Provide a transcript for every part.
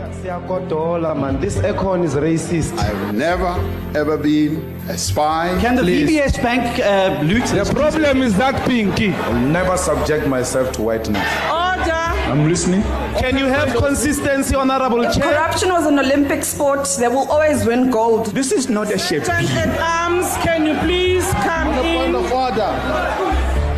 Siyakodola, man. This Econ is racist. I've never, ever been a spy. Can the VBS Bank loot? The problem is that Pinky. I'll never subject myself to whiteness. Order. I'm listening. Can you have consistency, Honorable Chair? Corruption was an Olympic sport. They will always win gold. This is not a shape. At arms, can you please come in? Point of order.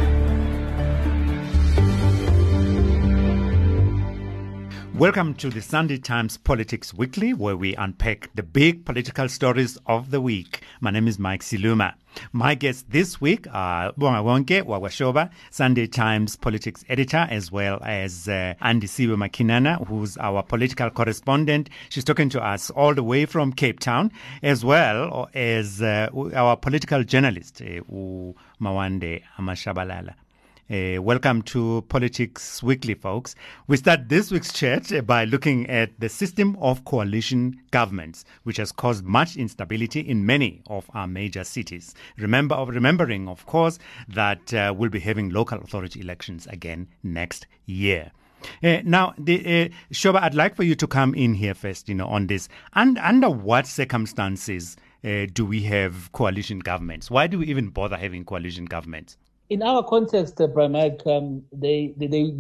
Welcome to the Sunday Times Politics Weekly, where we unpack the big political stories of the week. My name is Mike Siluma. My guests this week are Bonga Wonke Wawashoba, Sunday Times Politics Editor, as well as Andy Siwe Makinana, who's our political correspondent. She's talking to us all the way from Cape Town, as well as our political journalist, Mawande Amashabalala. Welcome to Politics Weekly, folks. We start this week's chat by looking at the system of coalition governments, which has caused much instability in many of our major cities. Remembering, of course, that we'll be having local authority elections again next year. Now, Shoba, I'd like for you to come in here first, on this. And under what circumstances do we have coalition governments? Why do we even bother having coalition governments? In our context, Brian Mike, we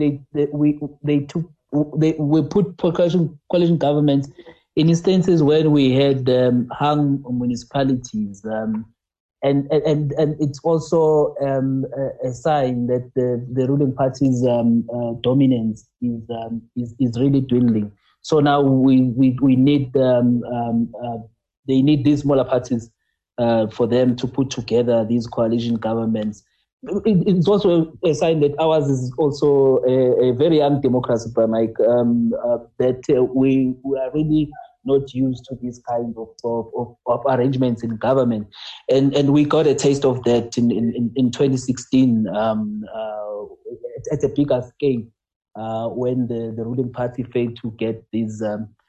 put coalition governments in instances where we had hung municipalities, and it's also a sign that the ruling party's dominance is really dwindling. So now we need they need these smaller parties for them to put together these coalition governments. It's also a sign that ours is also a very young democracy, Mike, that we are really not used to this kind of arrangements in government. And we got a taste of that in 2016 at a bigger scale when the ruling party failed to get these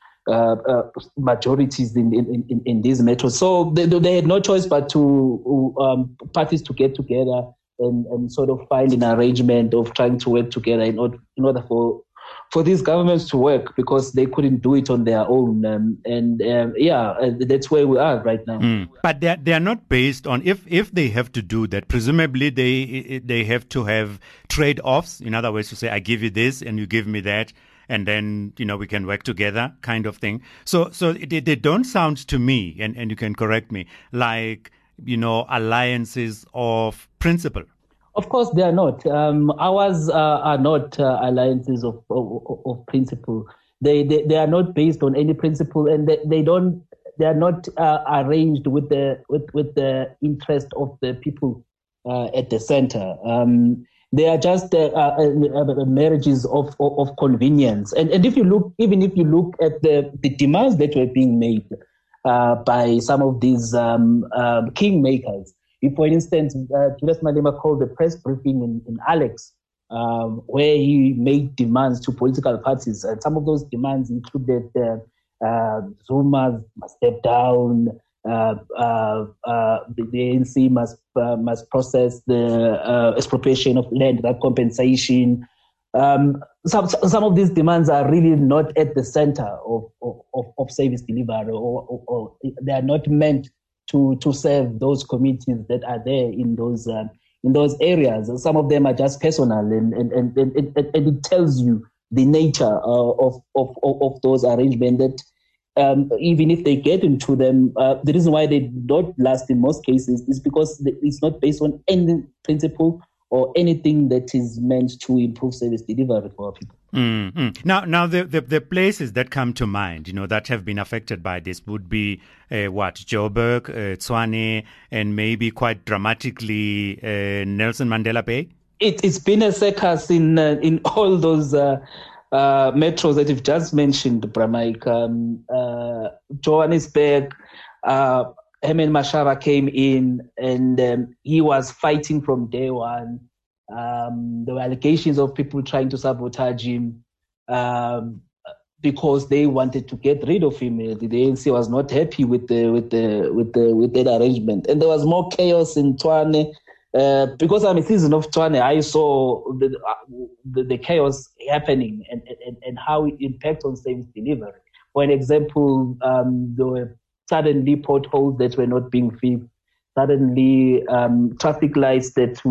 majorities in these metros. So they had no choice but to parties to get together and sort of find an arrangement of trying to work together in order for these governments to work, because they couldn't do it on their own. That's where we are right now. But they are not based on, if they have to do that, presumably they have to have trade-offs. In other words, to say, I give you this and you give me that, and then, we can work together kind of thing. So they don't sound to me, and you can correct me, like, alliances of principle. Of course, they are not. Ours are not alliances of principle. They are not based on any principle, and they are not arranged with the interest of the people at the center. They are just marriages of convenience. And if you look at the demands that were being made by some of these kingmakers. If, for instance, Julius Malema called the press briefing in Alex, where he made demands to political parties, and some of those demands included Zuma must step down, the ANC must process the expropriation of land, that compensation. Some of these demands are really not at the center of service delivery, or they are not meant to serve those communities that are there in those areas. Some of them are just personal, and it tells you the nature of those arrangements. That even if they get into them, the reason why they don't last in most cases is because it's not based on any principle or anything that is meant to improve service delivery for our people. Mm-hmm. Now, the places that come to mind, that have been affected by this would be Joburg, Tshwane, and maybe quite dramatically Nelson Mandela Bay. It's been a circus in all those metros that you've just mentioned, Bramaik. Johannesburg. Herman Mashaba came in and he was fighting from day one. There were allegations of people trying to sabotage him because they wanted to get rid of him. The ANC was not happy with that arrangement, and there was more chaos in Tshwane. Because I'm a citizen of Tshwane, I saw the chaos happening and how it impacts on service delivery. For an example, there were suddenly potholes that were not being fixed, suddenly traffic lights that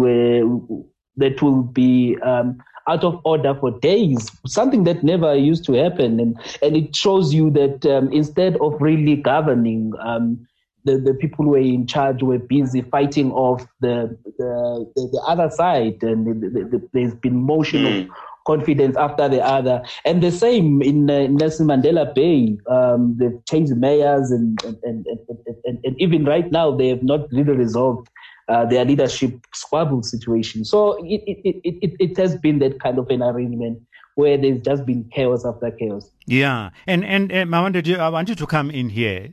will be out of order for days, something that never used to happen. And it shows you that instead of really governing, the people who were in charge were busy fighting off the other side, and there's been motion of confidence after the other. And the same in Nelson Mandela Bay. They've changed mayors, and even right now they have not really resolved their leadership squabble situation. So it has been that kind of an arrangement where there's just been chaos after chaos. Yeah, and Mawande, I want you to come in here.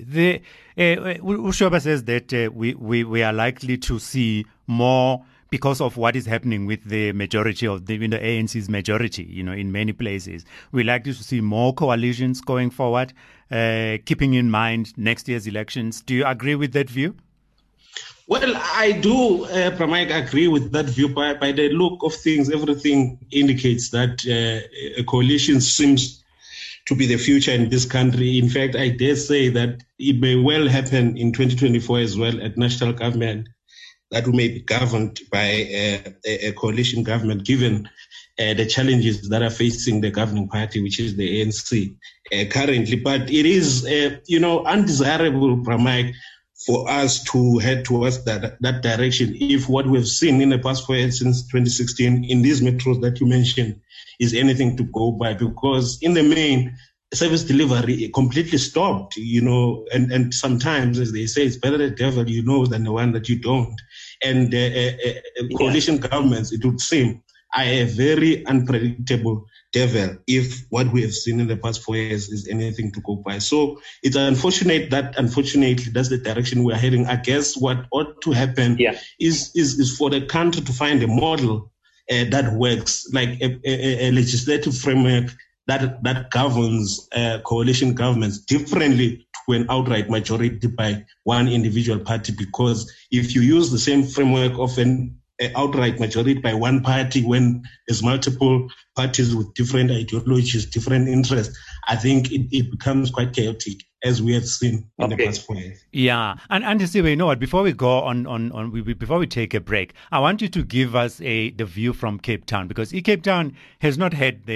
Ushoba says that we are likely to see more because of what is happening with the majority of the ANC's majority, in many places. We're likely to see more coalitions going forward, keeping in mind next year's elections. Do you agree with that view? Well, I do, Pramike, agree with that view. By the look of things, everything indicates that a coalition seems to be the future in this country. In fact, I dare say that it may well happen in 2024 as well at national government, that we may be governed by a coalition government, given the challenges that are facing the governing party, which is the ANC currently. But it is, undesirable, Pramike, for us to head towards that direction if what we've seen in the past 4 years since 2016 in these metros that you mentioned is anything to go by, because in the main, service delivery completely stopped, and sometimes, as they say, it's better the devil you know than the one that you don't. And coalition governments, it would seem, are a very unpredictable devil if what we have seen in the past 4 years is anything to go by. So it's unfortunate that, unfortunately, that's the direction we're heading. I guess what ought to happen is for the country to find a model that works, like a legislative framework that governs coalition governments differently to an outright majority by one individual party. Because if you use the same framework of an outright majority by one party when there's multiple parties with different ideologies, different interests, I think it becomes quite chaotic, as we have seen in the past 4 years. Yeah, and Steve, you know what? Before we go before we take a break, I want you to give us the view from Cape Town, because Cape Town has not had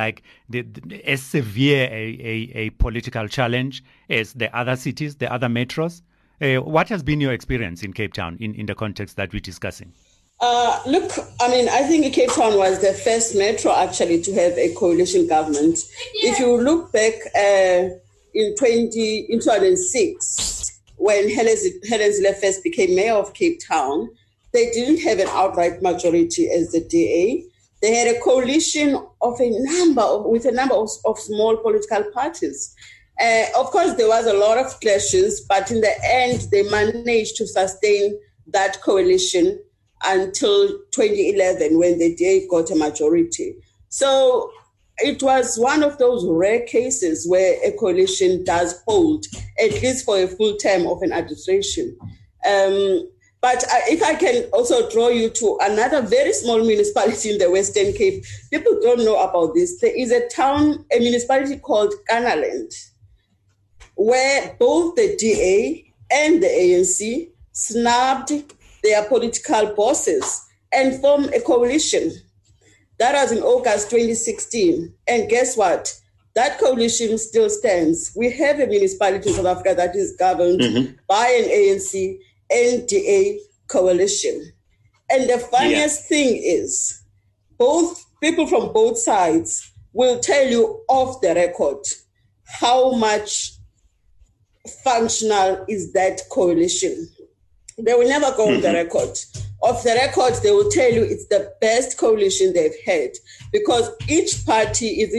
as severe a political challenge as the other cities, the other metros. What has been your experience in Cape Town in the context that we're discussing? Look, I think Cape Town was the first metro actually to have a coalition government. If you look back in 2006, when Helen Zille first became mayor of Cape Town, they didn't have an outright majority as the DA. They had a coalition with a number of small political parties. Of course, there was a lot of clashes, but in the end, they managed to sustain that coalition until 2011, when the DA got a majority. So it was one of those rare cases where a coalition does hold, at least for a full term of an administration. But if I can also draw you to another very small municipality in the Western Cape, people don't know about this. There is a municipality called Kanaland, where both the DA and the ANC snubbed their political bosses and formed a coalition. That was in August 2016. And guess what? That coalition still stands. We have a municipality in South Africa that is governed by an ANC NDA coalition. And the funniest thing is, both people from both sides will tell you off the record how much functional is that coalition. They will never go on the record. Off the record, they will tell you it's the best coalition they've had, because each party is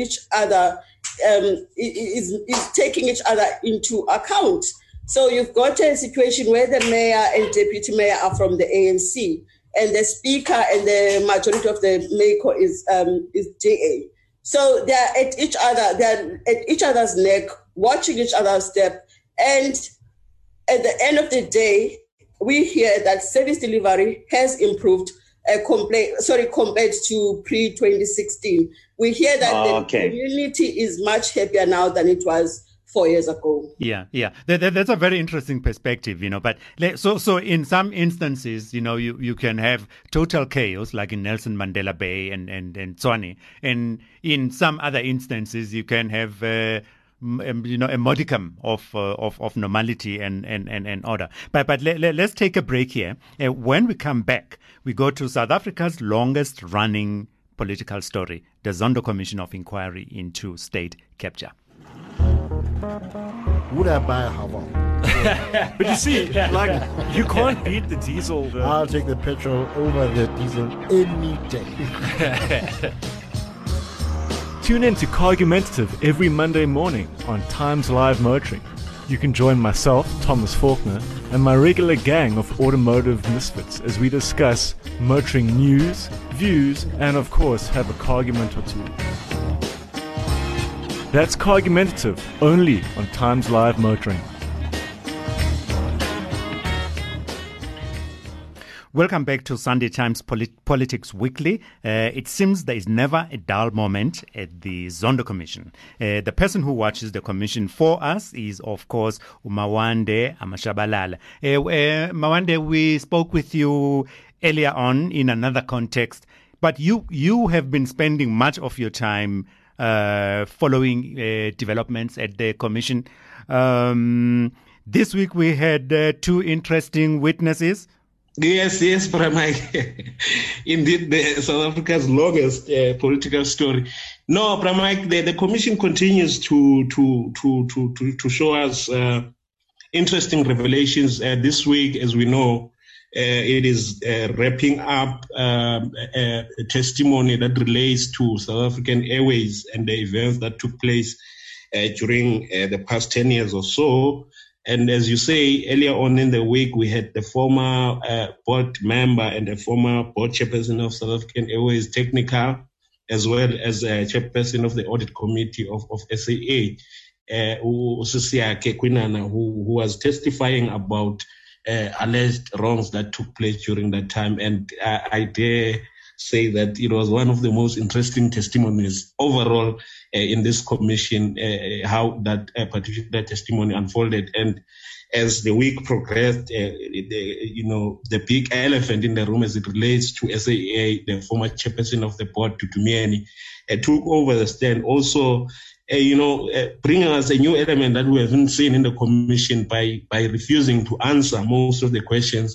taking each other into account. So you've got a situation where the mayor and deputy mayor are from the ANC, and the speaker and the majority of the MACO is DA. So they're at each other's neck, watching each other's step, and at the end of the day, we hear that service delivery has improved compared to pre-2016. We hear that the community is much happier now than it was 4 years ago. Yeah. That's a very interesting perspective, but so in some instances, you can have total chaos like in Nelson Mandela Bay and Tshwane. And in some other instances, you can have, a modicum of normality and order. But let's take a break here. When we come back, we go to South Africa's longest running political story, the Zondo Commission of Inquiry into State Capture. Would I buy a Havana? But you see, you can't beat the diesel. I'll take the petrol over the diesel any day. Tune in to Cargumentative every Monday morning on Times Live Motoring. You can join myself, Thomas Faulkner, and my regular gang of automotive misfits as we discuss motoring news, views, and of course have a cargument or two. That's Cargumentative, only on Times Live Motoring. Welcome back to Sunday Times Politics Weekly. It seems there is never a dull moment at the Zondo Commission. The person who watches the commission for us is, of course, Mawande Amashabalala. Mawande, we spoke with you earlier on in another context, but you have been spending much of your time following developments at the commission. This week we had two interesting witnesses. Yes, Pramai. Indeed, South Africa's longest political story. No, Pramai, the commission continues to show us interesting revelations. This week, as we know, it is wrapping up a testimony that relates to South African Airways and the events that took place during the past 10 years or so. And as you say, earlier on in the week, we had the former board member and the former board chairperson of South African Airways Technical, as well as chairperson of the audit committee of SAA, Usisiake Kwinana, who was testifying about alleged wrongs that took place during that time. And I dare say that it was one of the most interesting testimonies overall in this commission, how that particular testimony unfolded. And as the week progressed, the big elephant in the room as it relates to SAA, the former chairperson of the board, Tutumieni, took over the stand. Also, bringing us a new element that we haven't seen in the commission by refusing to answer most of the questions,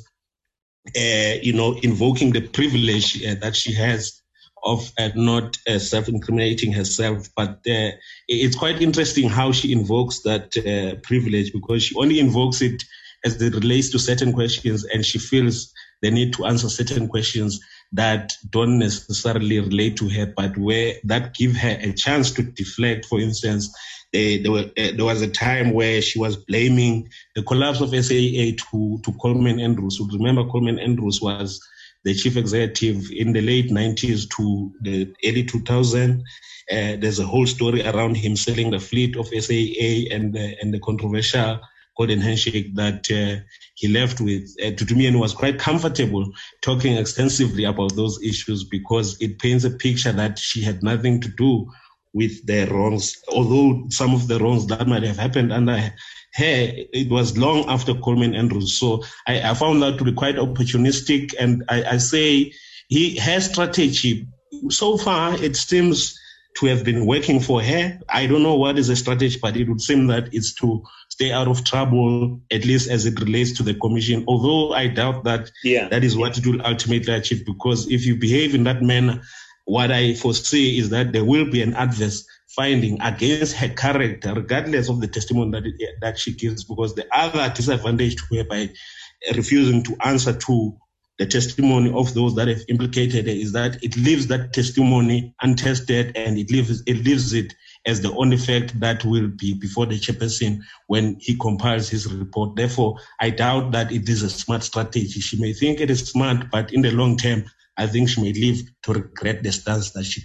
invoking the privilege that she has of not self-incriminating herself. But it's quite interesting how she invokes that privilege, because she only invokes it as it relates to certain questions, and she feels the need to answer certain questions that don't necessarily relate to her, but where that give her a chance to deflect. For instance, there was a time where she was blaming the collapse of SAA to Coleman Andrews. So remember, Coleman Andrews was the chief executive in the late 90s to the early 2000s. There's a whole story around him selling the fleet of SAA and the controversial golden handshake that he left with. Tutumieni was quite comfortable talking extensively about those issues because it paints a picture that she had nothing to do with the wrongs, although some of the wrongs that might have happened under her, it was long after Coleman Andrews. So I found that to be quite opportunistic, and I say her strategy, so far it seems to have been working for her. I don't know what is the strategy, but it would seem that it's to stay out of trouble, at least as it relates to the commission, although I doubt that that is what it will ultimately achieve, because if you behave in that manner, what I foresee is that there will be an adverse finding against her character, regardless of the testimony that she gives, because the other disadvantage to her by refusing to answer to the testimony of those that have implicated her is that it leaves that testimony untested, and it leaves it as the only fact that will be before the chairperson when he compiles his report. Therefore, I doubt that it is a smart strategy. She may think it is smart, but in the long term, I think she may live to regret the stance that she took.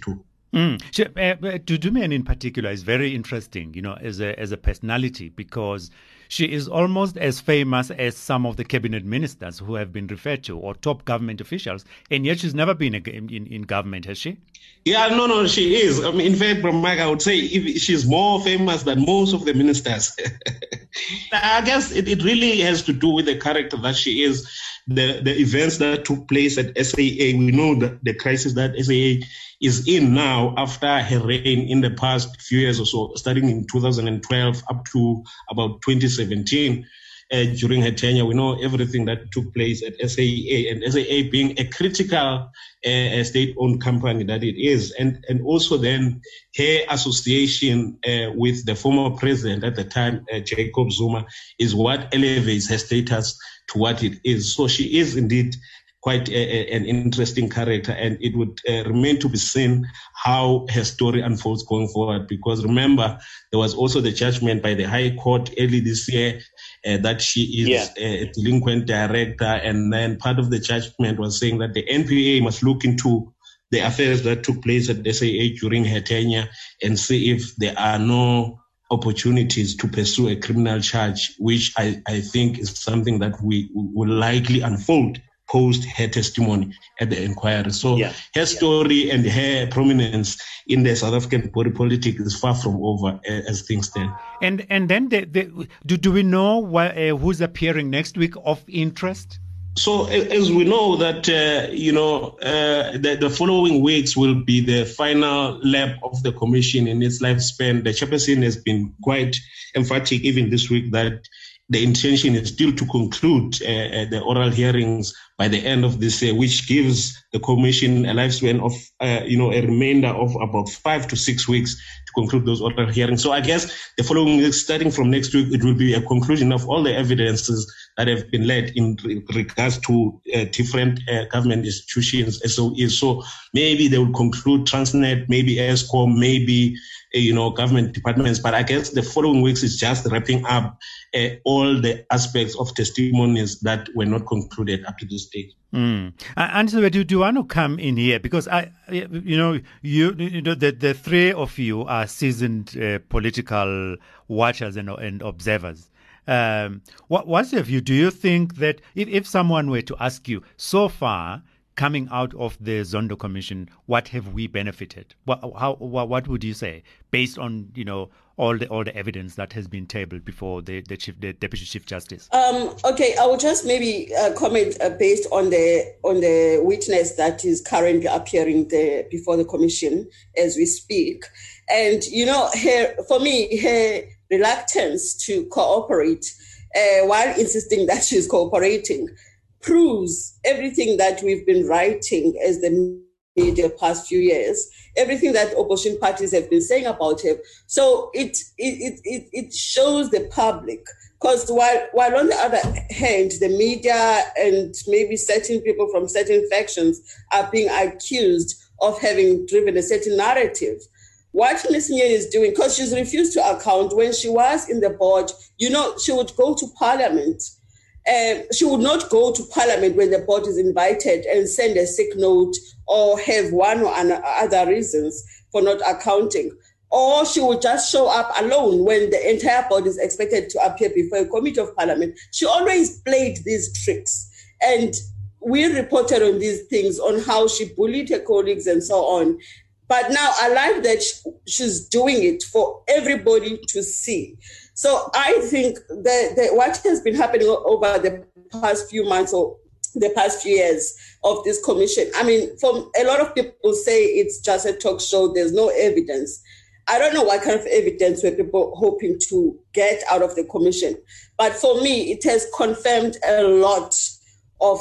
Dudumian in particular is very interesting, as a personality, because she is almost as famous as some of the cabinet ministers who have been referred to, or top government officials, and yet she's never been in government, has she? Yeah, no, she is. I mean, in fact, Mike, I would say she's more famous than most of the ministers. I guess it really has to do with the character that she is, the events that took place at SAA. We know the crisis that SAA is in now after her reign in the past few years or so, starting in 2012 up to about 2017. During her tenure, we know everything that took place at SAA, and SAA being a critical state-owned company that it is, and also then her association with the former president at the time, Jacob Zuma, is what elevates her status to what it is. So she is indeed quite an interesting character, and it would remain to be seen how her story unfolds going forward. Because remember, there was also the judgment by the High Court early this year that she is a delinquent director, and then part of the judgment was saying that the NPA must look into the affairs that took place at SAA during her tenure and see if there are no opportunities to pursue a criminal charge, which I think is something that will likely unfold post her testimony at the inquiry. So her story and her prominence in the South African body politic is far from over as things stand. And then do we know who's appearing next week of interest? So as we know that, the following weeks will be the final lap of the commission in its lifespan. The chairperson has been quite emphatic even this week that the intention is still to conclude the oral hearings by the end of this year, which gives the commission a lifespan of, a remainder of about 5 to 6 weeks to conclude those oral hearings. So I guess the following week, starting from next week, it will be a conclusion of all the evidences that have been led in regards to different government institutions, SOEs. So maybe they will conclude Transnet, maybe ESCOM, maybe government departments. But I guess the following weeks is just wrapping up all the aspects of testimonies that were not concluded up to this stage. Angela, do you want to come in here? Because the three of you are seasoned political watchers and observers. What's your view? Do you think that if someone were to ask you, so far, coming out of the Zondo Commission, what have we benefited? What would you say, based on all the evidence that has been tabled before the Deputy Chief Justice? Okay, I will just maybe comment based on the witness that is currently appearing before the commission as we speak, and for me, her reluctance to cooperate, while insisting that she's cooperating, proves everything that we've been writing as the media past few years, everything that opposition parties have been saying about her. So it shows the public, because while on the other hand, the media and maybe certain people from certain factions are being accused of having driven a certain narrative, what Ms. Nyeni is doing, because she's refused to account, when she was in the board, she would go to parliament. She would not go to parliament when the board is invited and send a sick note or have one or other reasons for not accounting. Or she would just show up alone when the entire board is expected to appear before a committee of parliament. She always played these tricks. And we reported on these things, on how she bullied her colleagues and so on. But now I like that she's doing it for everybody to see. So I think that what has been happening over the past few months or the past few years of this commission, I mean, a lot of people say it's just a talk show, there's no evidence. I don't know what kind of evidence were people hoping to get out of the commission. But for me, it has confirmed a lot of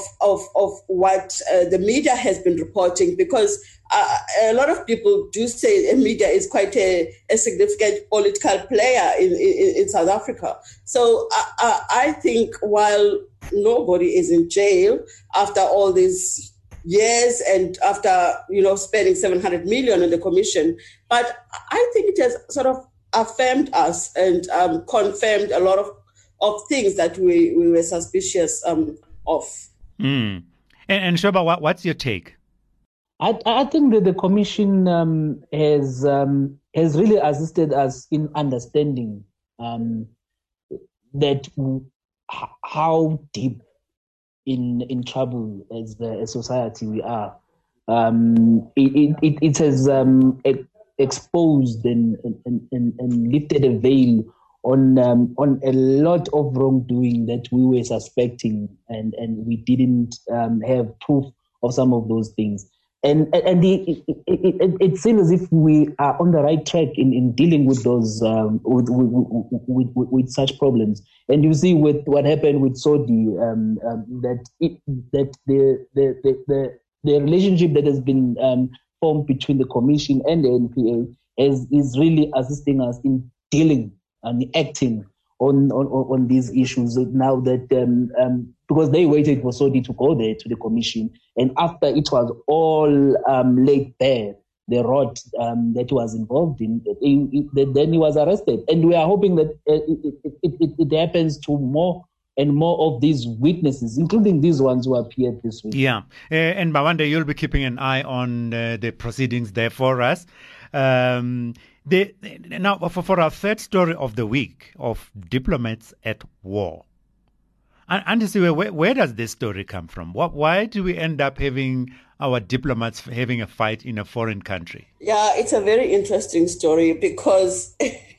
what the media has been reporting, because a lot of people do say the media is quite a significant political player in South Africa. So I think while nobody is in jail after all these years and after spending 700 million on the commission, but I think it has sort of affirmed us and confirmed a lot of things that we were suspicious of. And Shoba, what's your take? I think that the commission has really assisted us in understanding that how deep in trouble as a society we are. It has exposed and lifted a veil on a lot of wrongdoing that we were suspecting, and we didn't have proof of some of those things. And it seems as if we are on the right track in dealing with those with such problems. And you see with what happened with Sodi, that the relationship that has been formed between the Commission and the NPA is really assisting us in dealing and acting on these issues now that because they waited for Sodi to go there to the Commission, and after it was all laid bare, the rot that he was involved in, then he was arrested. And we are hoping that it happens to more and more of these witnesses, including these ones who appeared this week. Yeah, and Mawande, you'll be keeping an eye on the proceedings there for us. Now, for our third story of the week, of diplomats at war. And where does this story come from? Why do we end up having our diplomats having a fight in a foreign country? Yeah, it's a very interesting story because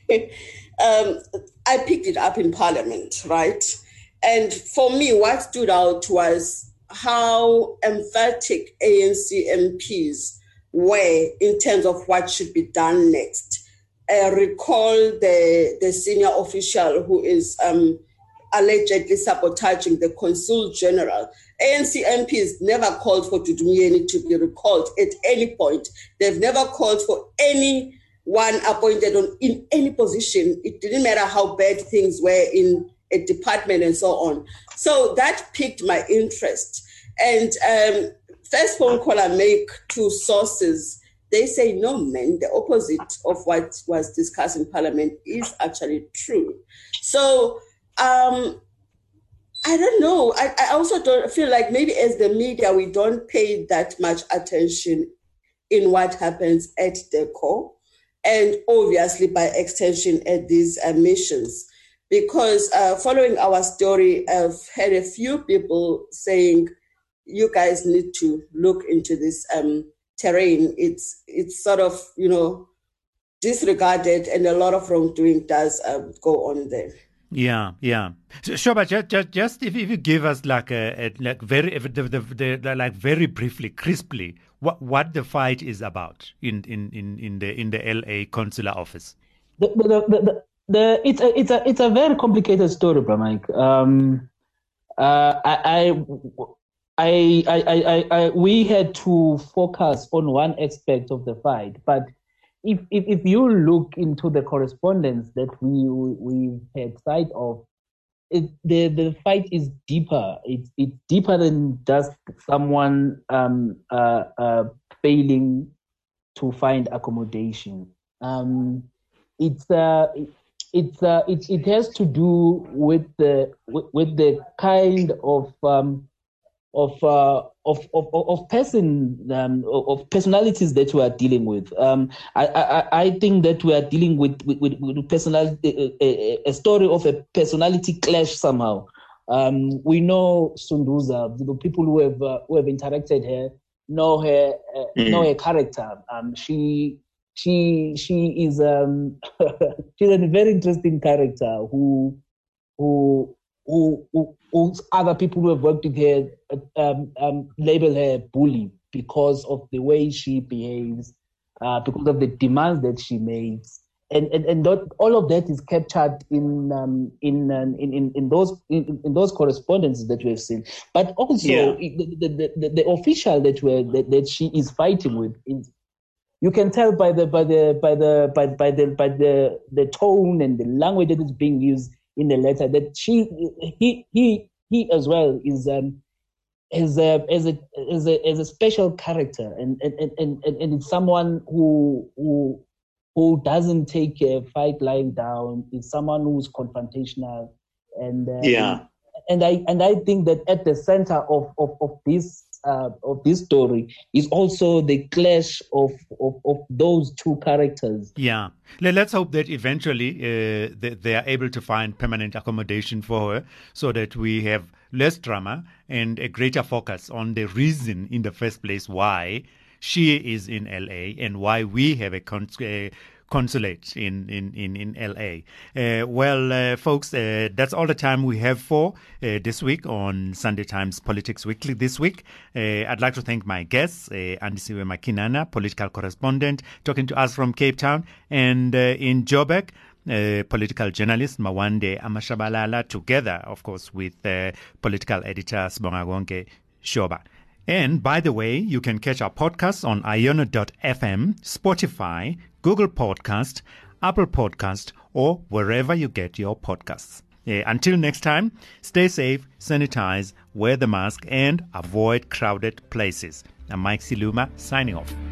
I picked it up in Parliament, right? And for me, what stood out was how emphatic ANC MPs were in terms of what should be done next. Recall the senior official who is allegedly sabotaging the Consul General. ANC MPs never called for Dudu Myeni to be recalled at any point. They've never called for anyone appointed in any position. It didn't matter how bad things were in a department and so on. So that piqued my interest. And first phone call I make to sources, they say, no, man, the opposite of what was discussed in Parliament is actually true. So I don't know. I also don't feel like maybe as the media, we don't pay that much attention in what happens at the core, and obviously by extension at these missions. Because following our story, I've had a few people saying, you guys need to look into this terrain. It's sort of, disregarded, and a lot of wrongdoing does go on there. Yeah. So, Shoba, just if you give us very briefly, crisply, what the fight is about in the LA consular office. It's a very complicated story, Mike. We had to focus on one aspect of the fight, but if you look into the correspondence that we had sight of, the fight is deeper. It's deeper than just someone failing to find accommodation. It has to do with the kind of personalities that we are dealing with. I think that we are dealing with personality, a story of a personality clash somehow. We know Sunduza, the people who have interacted her know her character. She is she's a very interesting character who other people who have worked with her label her bully because of the way she behaves, because of the demands that she makes, and all of that is captured in those correspondences that we have seen. But also the official that she is fighting with is, you can tell by the tone and the language that is being used in the letter that he as well is as a special character, and it's someone who doesn't take a fight lying down. It's someone who's confrontational, and I think that at the center of this story is also the clash of those two characters. Yeah. Let's hope that eventually they are able to find permanent accommodation for her so that we have less drama and a greater focus on the reason in the first place why she is in LA and why we have a consulate in LA. Folks, that's all the time we have for this week on Sunday Times Politics Weekly this week. I'd like to thank my guests, Andisiwe Makinana, political correspondent, talking to us from Cape Town, and in Joburg, political journalist Mawande Amashabalala, together, of course, with political editor Sibonga Shoba. And by the way, you can catch our podcasts on iono.fm, Spotify, Google Podcast, Apple Podcast, or wherever you get your podcasts. Until next time, stay safe, sanitize, wear the mask, and avoid crowded places. I'm Mike Siluma, signing off.